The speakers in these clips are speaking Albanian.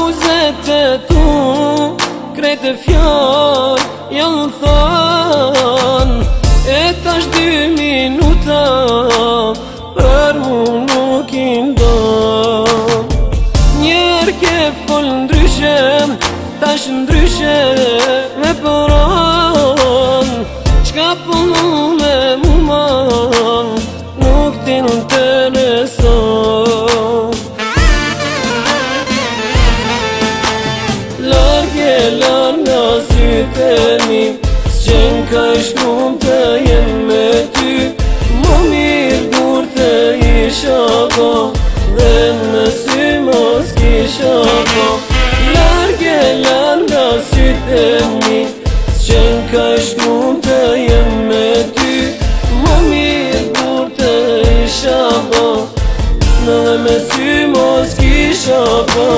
buzët e tu krejtë fjallë janë thanë, e tash 2 minuta për mu nuk i ndonë. Njerë ke folë ndryshe, tash ndryshe me përonë, qka pëllu me mu manë nuk ti në intereson. Larg nga sytë e mi, s'qen ka shkum të jem me ty. Më mirë dur të isha ko, dhe në sy mos kisha ko. Larg nga sytë e mi, s'qen ka shkum të jem me ty. Më mirë dur të isha ko, dhe me sy mos kisha ko.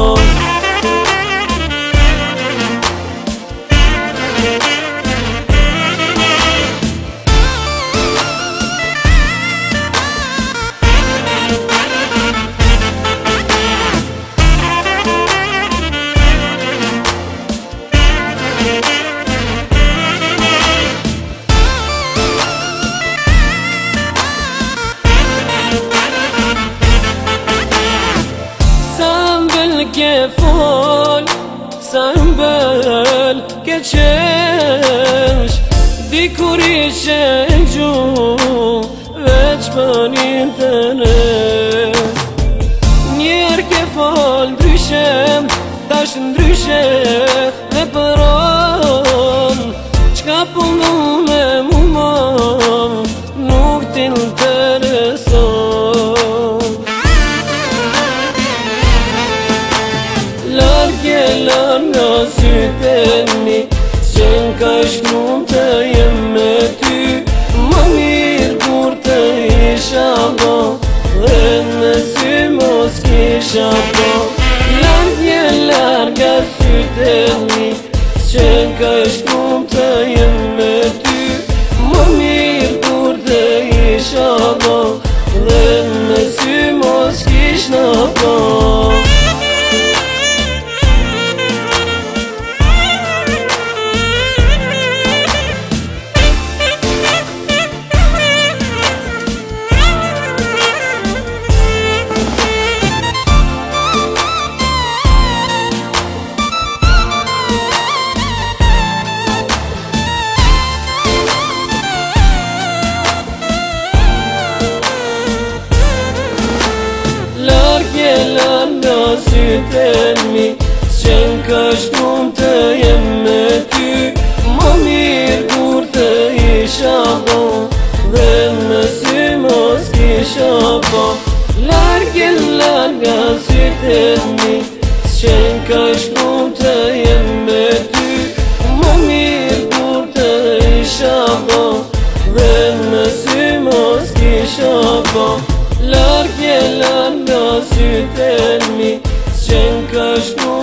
Ke fol, sa mbëll ke qesh, dikur ishe gju, veç për internet. Njerë ke fol ndryshe, tash ndryshe me përon, qka pëllu me mu mon, nuk t'intereson. Larg nga sytë e mi, s'qen ka shkum të jem me ty. Më mirë kur të isha bo, dhe në sy mos kisha po. Larg nga sytë e mi, s'qen ka shkum të jem me ty. Më mirë kur të isha bo, dhe në sy mos kisha po. Larg nga sytë e mi, s'qen ka shkum të jem me ty. Më mirë kur të isha bo, dhe në sy mos kisha po. Larg nga sytë e mi, s'qen ka shkum të jem me ty. Më mirë kur të isha bo, dhe në sy mos kisha po. Larg nga sytë e mi, s'qen ka shkum